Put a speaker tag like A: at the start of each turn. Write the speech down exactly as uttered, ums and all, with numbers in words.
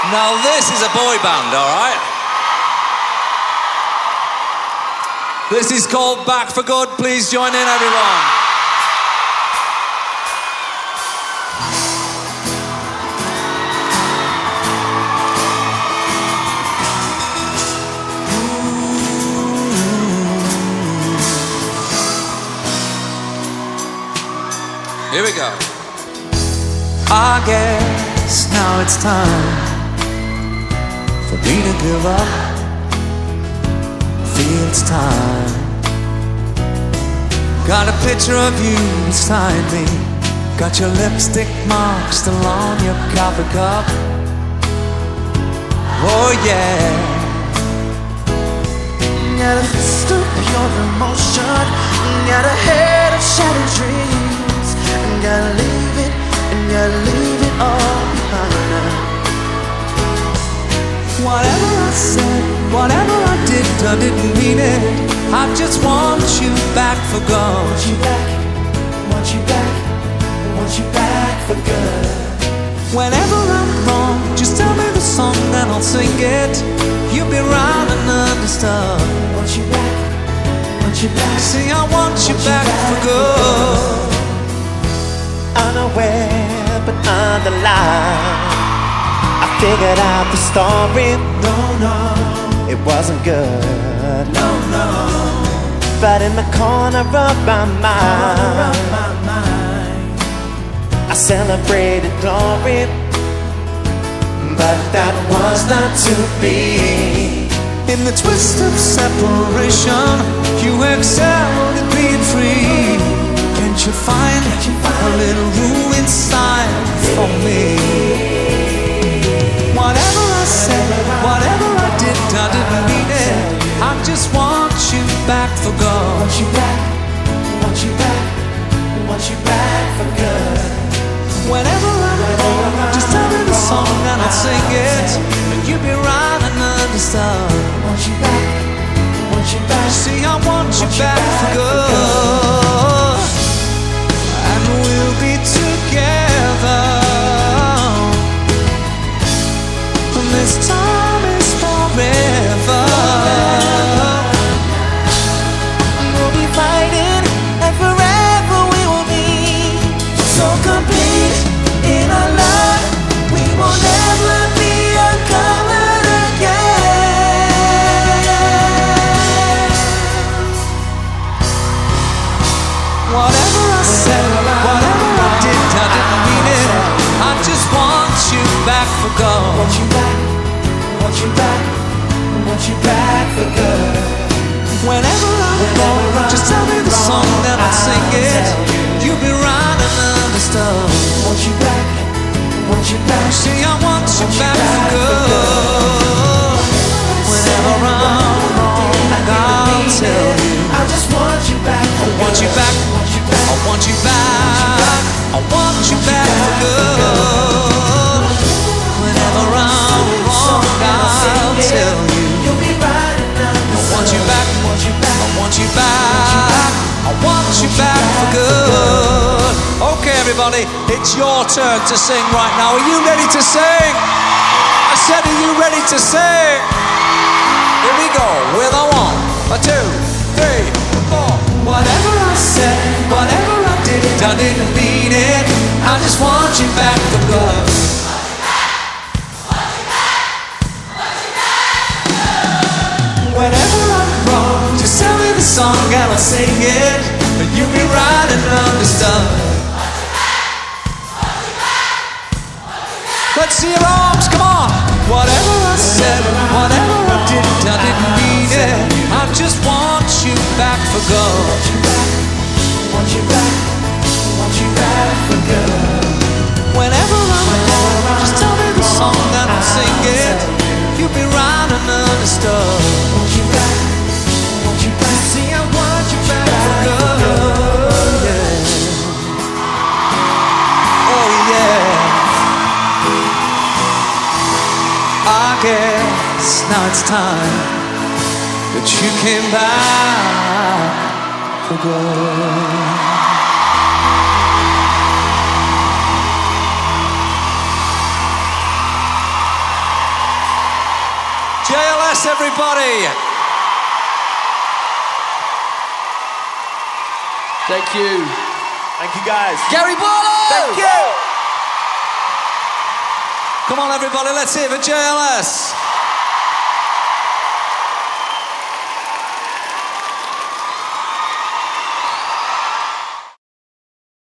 A: Now this is a boy band, all right? This is called Back for Good. Please join in, everyone. Here we go. I guess now it's time for me to give up. Feel it's time. Got a picture of you beside me. Got your lipstick mark still on your coffee cup. Oh yeah.
B: Got a fist of pure emotion. Got a head of shattered dreams. And gotta leave it, and gotta leave it all behind now.
A: Whatever I said, whatever I did, I didn't mean it. I just want you back for good.
B: Want you back, want you back, want you back for good.
A: Whenever I'm wrong, just tell me the song and I'll sing it. You'll be right and understood.
B: Want you back, want you back.
A: See, I want you want back, you back for good.
B: Unaware but underlined, I figured out the story.
A: No, no,
B: it wasn't good.
A: No, no.
B: But in the corner of my mind,
A: of my mind,
B: I celebrated glory. But that was not to be.
A: In the twist of separation, you excelled at being free. Can't you find a little room inside for me? Whatever I said, whatever I did, I didn't mean it. I just want you back for good.
B: Want you back, want you back, want you back for good.
A: Whenever I'm wrong, just tell me the song and I'll sing it. And you'll be right and understand.
B: Want you back, want you back.
A: See, I want you back for good. And we'll be together. And this time is forever.
B: We'll be fighting and forever we will be so complete in our love. We will never be uncovered again.
A: Whatever I said, whatever I did, I didn't mean it. I just want you back for good.
B: Want you back, want you back, want you back for good.
A: Whenever I'm wrong, just tell me the song and I'll sing it. You'll be right and understood.
B: Want you back, want you back.
A: See, I want you back for good. Whenever I'm wrong, I'll tell you.
B: I just want you back.
A: I want you back. I want you back. I want you back for good. Whenever I'm wrong, I'll tell you.
B: You'll be right enough.
A: I want you back. I want you back. I want you back for good. Okay, everybody, it's your turn to sing right now. Are you ready to sing? I said, are you ready to sing? Here we go with a one, a two, three, four. Whatever I said, whatever I did, I didn't mean it. I just want you back for good. Whenever I'm wrong, just tell me the song and I'll sing it. And you'll be right and understood. Let's see your arms, come on. Whatever I said, whatever I did, I didn't mean it. I just want you back for good.
B: Want you back, want you back for good.
A: Whenever I'm wrong, just tell me the song and I'll sing it. You'll be right and understood.
B: Want you back, want you back.
A: See, I want you back for good. Yeah. Oh yeah. I guess now it's time that you came back for good. J L S, everybody.
C: Thank you.
D: Thank you, guys.
C: Gary Barlow!
D: Thank you.
A: Come on, everybody, let's hear it for J L S.